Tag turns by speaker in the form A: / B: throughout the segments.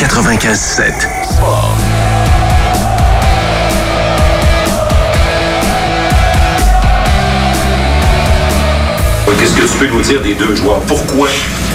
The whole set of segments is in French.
A: 95.7.
B: Qu'est-ce que tu peux nous dire des deux joueurs? Pourquoi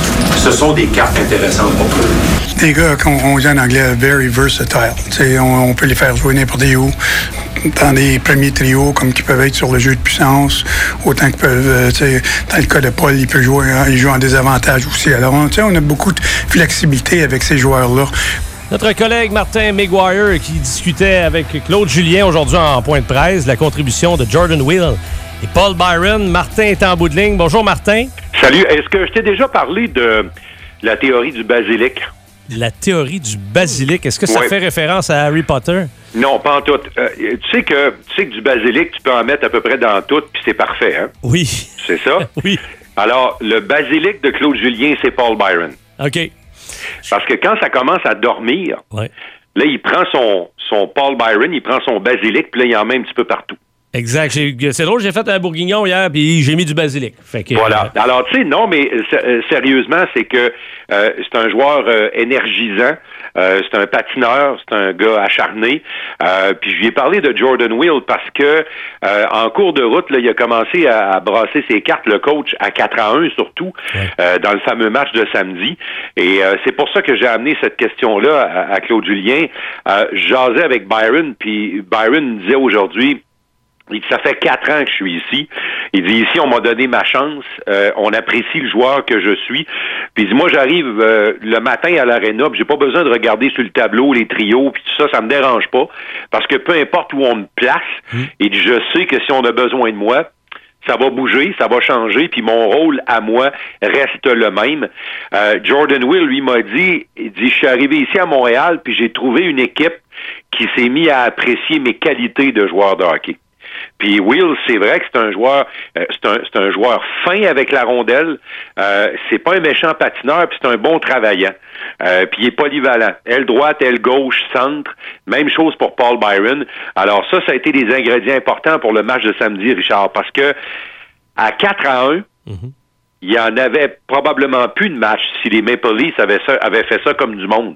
B: ce sont des cartes intéressantes pour eux?
C: Des gars, comme on dit en anglais, very versatile. On peut les faire jouer n'importe où, dans des premiers trios, comme qu'ils peuvent être sur le jeu de puissance, autant qu'ils peuvent, dans le cas de Paul, il joue en désavantage aussi. Alors, on a beaucoup de flexibilité avec ces joueurs-là.
D: Notre collègue Martin Maguire qui discutait avec Claude Julien aujourd'hui en point de presse, la contribution de Jordan Will et Paul Byron. Martin est en bout de ligne. Bonjour Martin.
E: Salut. Est-ce que je t'ai déjà parlé de la théorie du basilic?
D: La théorie du basilic, est-ce que ça fait référence à Harry Potter?
E: Non, pas en tout. Tu sais que du basilic, tu peux en mettre à peu près dans tout, puis c'est parfait, hein?
D: Oui.
E: C'est ça?
D: Oui.
E: Alors, le basilic de Claude Julien, c'est Paul Byron.
D: OK.
E: Parce que quand ça commence à dormir, là, il prend son Paul Byron, il prend son basilic, puis là, il en met un petit peu partout.
D: Exact. C'est drôle, j'ai fait un bourguignon hier, puis j'ai mis du basilic. Fait que,
E: voilà. Alors, tu sais, non, mais sérieusement, c'est que c'est un joueur énergisant, c'est un patineur, c'est un gars acharné. Puis je lui ai parlé de Jordan Will parce que en cours de route, là, il a commencé à brasser ses cartes, le coach, à 4-1 surtout, dans le fameux match de samedi. Et c'est pour ça que j'ai amené cette question-là à Claude Julien. Je jasais avec Byron, puis Byron me disait aujourd'hui, il dit, ça fait 4 ans que je suis ici. Il dit, ici, on m'a donné ma chance. On apprécie le joueur que je suis. Puis il dit, moi, j'arrive le matin à l'aréna, puis j'ai pas besoin de regarder sur le tableau les trios, puis tout ça, ça me dérange pas. Parce que peu importe où on me place, il dit, je sais que si on a besoin de moi, ça va bouger, ça va changer, puis mon rôle à moi reste le même. Jordan Will, lui, m'a dit, il dit, je suis arrivé ici à Montréal, puis j'ai trouvé une équipe qui s'est mise à apprécier mes qualités de joueur de hockey. Puis Will, c'est vrai que c'est un joueur, c'est un joueur fin avec la rondelle. C'est pas un méchant patineur, puis c'est un bon travaillant. Puis il est polyvalent. Aile droite, aile gauche, centre. Même chose pour Paul Byron. Alors ça a été des ingrédients importants pour le match de samedi, Richard, parce que à 4-1, il y en avait probablement plus de match si les Maple Leafs avaient fait ça comme du monde.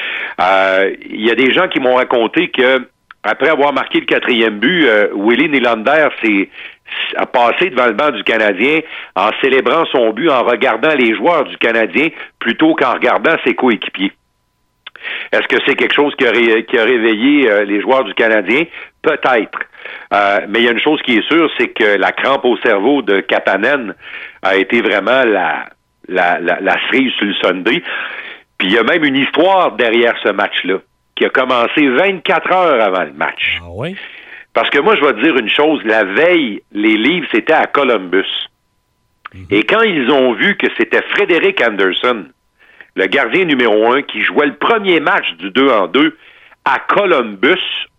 E: Il y a des gens qui m'ont raconté que après avoir marqué le 4e but, Willie Nylander a passé devant le banc du Canadien en célébrant son but, en regardant les joueurs du Canadien plutôt qu'en regardant ses coéquipiers. Est-ce que c'est quelque chose qui a réveillé les joueurs du Canadien? Peut-être. Mais il y a une chose qui est sûre, c'est que la crampe au cerveau de Kapanen a été vraiment la cerise sur le Sunday. Puis il y a même une histoire derrière ce match-là, qui a commencé 24 heures avant le match.
D: Ah oui?
E: Parce que moi, je vais te dire une chose. La veille, les Leafs étaient à Columbus. Et quand ils ont vu que c'était Frédéric Anderson, le gardien numéro 1, qui jouait le premier match du 2-2 à Columbus,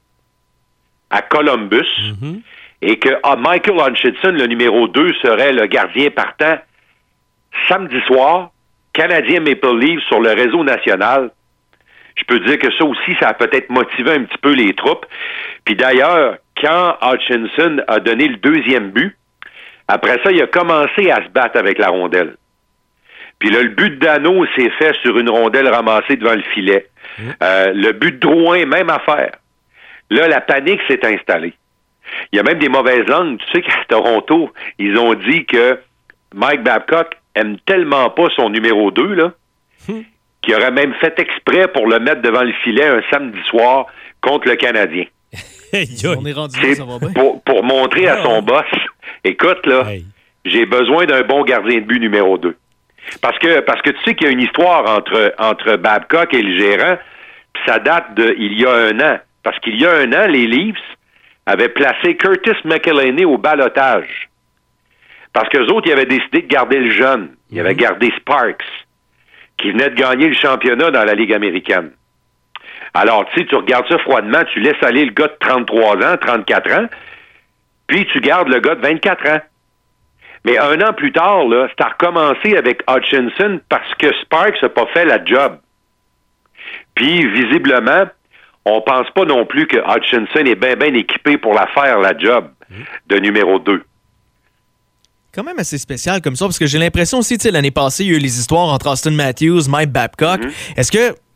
E: et que Michael Hutchinson, le numéro 2, serait le gardien partant samedi soir, Canadien Maple Leafs sur le réseau national, je peux dire que ça aussi, ça a peut-être motivé un petit peu les troupes. Puis d'ailleurs, quand Hutchinson a donné le 2e but, après ça, il a commencé à se battre avec la rondelle. Puis là, le but de Dano s'est fait sur une rondelle ramassée devant le filet. Le but de Drouin, même affaire. Là, la panique s'est installée. Il y a même des mauvaises langues. Tu sais qu'à Toronto, ils ont dit que Mike Babcock aime tellement pas son numéro 2, là, qui aurait même fait exprès pour le mettre devant le filet un samedi soir contre le Canadien.
F: On est rendu là, ça va bien.
E: Pour montrer à son boss, écoute, là, j'ai besoin d'un bon gardien de but numéro 2. Parce que tu sais qu'il y a une histoire entre Babcock et le gérant, puis ça date il y a 1 an. Parce qu'il y a 1 an, les Leafs avaient placé Curtis McElhinney au ballottage. Parce qu'eux autres, ils avaient décidé de garder le jeune. Ils avaient gardé Sparks, qui venait de gagner le championnat dans la Ligue américaine. Alors, tu sais, tu regardes ça froidement, tu laisses aller le gars de 33 ans, 34 ans, puis tu gardes le gars de 24 ans. Mais 1 an plus tard, là, ça a recommencé avec Hutchinson parce que Sparks n'a pas fait la job. Puis, visiblement, on pense pas non plus que Hutchinson est bien équipé pour la faire, la job de numéro 2.
F: Quand même assez spécial comme ça, parce que j'ai l'impression aussi, tu sais, l'année passée, il y a eu les histoires entre Austin Matthews, Mike Babcock. Est-ce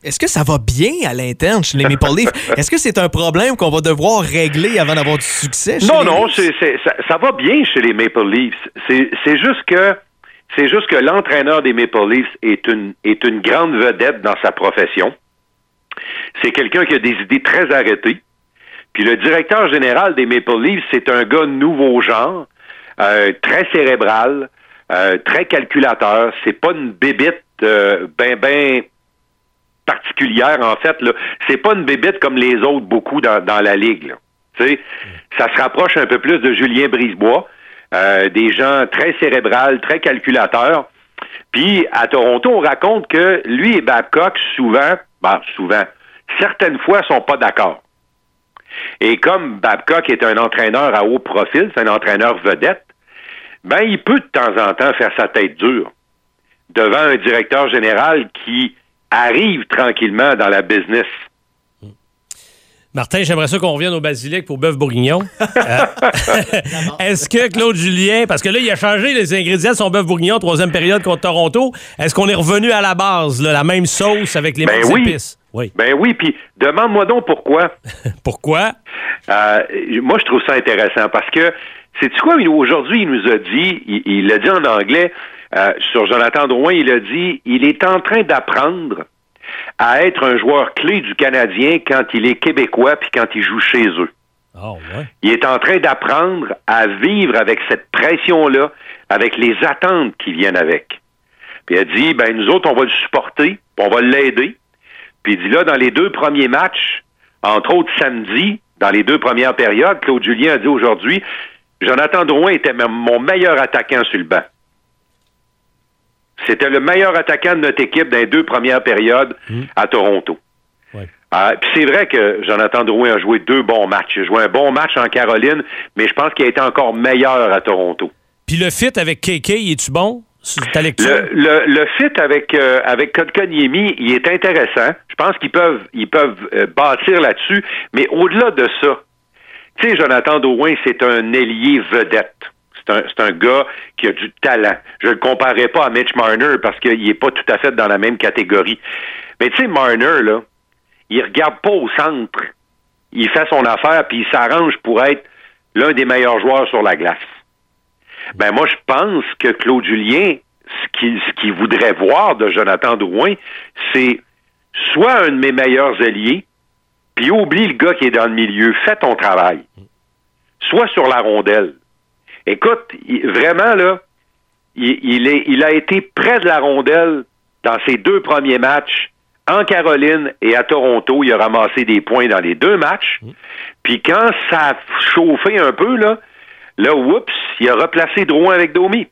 F: Est-ce que ça va bien à l'interne chez les Maple Leafs? Est-ce que c'est un problème qu'on va devoir régler avant d'avoir du succès?
E: Non, ça va bien chez les Maple Leafs. C'est juste que l'entraîneur des Maple Leafs est une grande vedette dans sa profession. C'est quelqu'un qui a des idées très arrêtées. Puis le directeur général des Maple Leafs, c'est un gars nouveau genre, très cérébral, très calculateur. C'est pas une bébite ben particulière, en fait. Là. C'est pas une bébite comme les autres, beaucoup dans la Ligue. Tu sais, ça se rapproche un peu plus de Julien Brisebois, des gens très cérébrales, très calculateurs. Puis, à Toronto, on raconte que lui et Babcock, souvent, certaines fois, sont pas d'accord. Et comme Babcock est un entraîneur à haut profil, c'est un entraîneur vedette, ben, il peut de temps en temps faire sa tête dure devant un directeur général qui arrive tranquillement dans la business.
D: Martin, j'aimerais ça qu'on revienne au basilic pour bœuf bourguignon. Est-ce que Claude Julien, parce que là, il a changé les ingrédients de son bœuf bourguignon, 3e période contre Toronto, est-ce qu'on est revenu à la base, là, la même sauce avec les mêmes épices? Oui.
E: Ben oui, puis demande-moi donc pourquoi.
D: Pourquoi?
E: Moi, je trouve ça intéressant parce que, sais-tu quoi, aujourd'hui, il nous a dit, il l'a dit en anglais, sur Jonathan Drouin, il a dit, il est en train d'apprendre à être un joueur clé du Canadien quand il est québécois puis quand il joue chez eux.
D: Oh, ouais.
E: Il est en train d'apprendre à vivre avec cette pression-là, avec les attentes qui viennent avec. Puis il a dit, ben nous autres, on va le supporter, on va l'aider. Puis il dit là, dans les 2 premiers matchs, entre autres samedi, dans les 2 premières périodes, Claude Julien a dit aujourd'hui, Jonathan Drouin était mon meilleur attaquant sur le banc. C'était le meilleur attaquant de notre équipe dans les 2 premières périodes à Toronto.
D: Ouais.
E: Puis c'est vrai que Jonathan Drouin a joué 2 bons matchs. Il a joué un bon match en Caroline, mais je pense qu'il a été encore meilleur à Toronto.
D: Puis le fit avec KK, es-tu bon? Ta lecture?
E: Le fit avec Kotkaniemi, il est intéressant. Je pense qu'ils peuvent bâtir là-dessus, mais au-delà de ça, tu sais, Jonathan Drouin, c'est un ailier vedette. C'est un gars qui a du talent. Je ne le comparerai pas à Mitch Marner parce qu'il n'est pas tout à fait dans la même catégorie. Mais tu sais, Marner, là, il regarde pas au centre. Il fait son affaire puis il s'arrange pour être l'un des meilleurs joueurs sur la glace. Ben moi, je pense que Claude Julien, ce qu'il voudrait voir de Jonathan Drouin, c'est soit un de mes meilleurs alliés, puis oublie le gars qui est dans le milieu, fais ton travail. Soit sur la rondelle. Écoute, vraiment, là, il a été près de la rondelle dans ses 2 premiers matchs en Caroline et à Toronto. Il a ramassé des points dans les 2 matchs. Puis quand ça a chauffé un peu, là, oups, il a replacé Drouin avec Domi.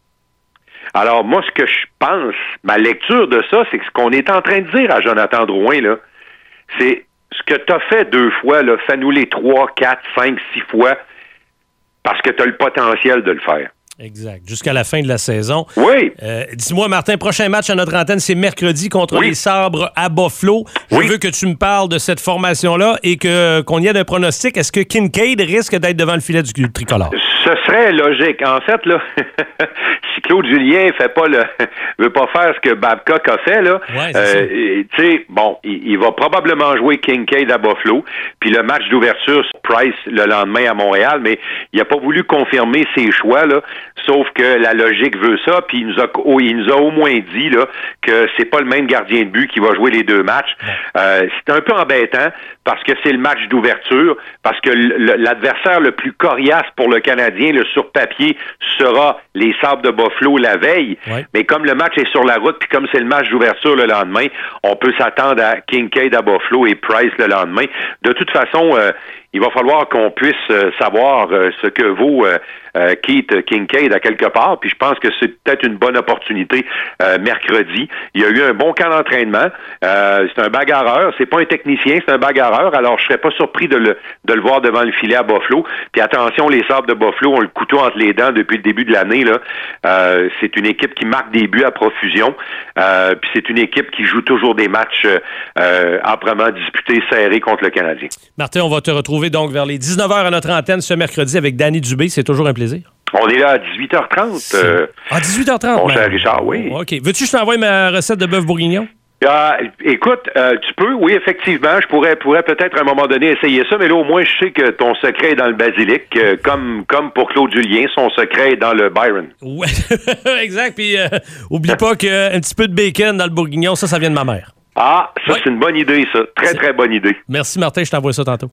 E: Alors, moi, ce que je pense, ma lecture de ça, c'est que ce qu'on est en train de dire à Jonathan Drouin, là, c'est ce que tu as fait 2 fois, là, fais-nous les 3, 4, 5, 6 fois, parce que tu as le potentiel de le faire.
D: Exact. Jusqu'à la fin de la saison.
E: Oui.
D: Dis-moi, Martin, prochain match à notre antenne, c'est mercredi contre les Sabres à Buffalo. Je veux que tu me parles de cette formation-là et qu'on y ait un pronostic. Est-ce que Kincaid risque d'être devant le filet du tricolore? Ce
E: serait logique. En fait, là, si Claude Julien veut pas faire ce que Babcock a fait, là, tu sais, bon, il va probablement jouer Kincaid à Buffalo, puis le match d'ouverture Price le lendemain à Montréal, mais il n'a pas voulu confirmer ses choix, là. Sauf que la logique veut ça, puis il nous a au moins dit là que c'est pas le même gardien de but qui va jouer les 2 matchs. C'est un peu embêtant parce que c'est le match d'ouverture, parce que l'adversaire le plus coriace pour le Canadien, le sur papier, sera les Sabres de Buffalo la veille. Ouais. Mais comme le match est sur la route, puis comme c'est le match d'ouverture le lendemain, on peut s'attendre à Kincaid à Buffalo et Price le lendemain. De toute façon, il va falloir qu'on puisse savoir ce que vaut Keith Kincaid à quelque part, puis je pense que c'est peut-être une bonne opportunité mercredi. Il y a eu un bon camp d'entraînement. C'est un bagarreur, c'est pas un technicien, c'est un bagarreur, alors je serais pas surpris de le voir devant le filet à Buffalo. Puis attention, les Sabres de Buffalo ont le couteau entre les dents depuis le début de l'année, là. C'est une équipe qui marque des buts à profusion, puis c'est une équipe qui joue toujours des matchs âprement disputés, serrés contre le Canadien.
D: Martin, on va te retrouver donc vers les 19h à notre antenne ce mercredi avec Danny Dubé. C'est toujours un plaisir.
E: On est là à 18h30.
D: À 18h30?
E: Mon cher Richard, oui.
D: OK. Veux-tu que je t'envoie ma recette de bœuf bourguignon?
E: Écoute, tu peux, oui, effectivement, je pourrais peut-être à un moment donné essayer ça, mais là, au moins, je sais que ton secret est dans le basilic, comme pour Claude Julien, son secret est dans le Byron.
D: Ouais, exact. Puis, oublie pas qu'un petit peu de bacon dans le bourguignon, ça vient de ma mère.
E: Ah, ça, c'est une bonne idée, ça. Très bonne idée.
D: Merci, Martin. Je t'envoie ça tantôt.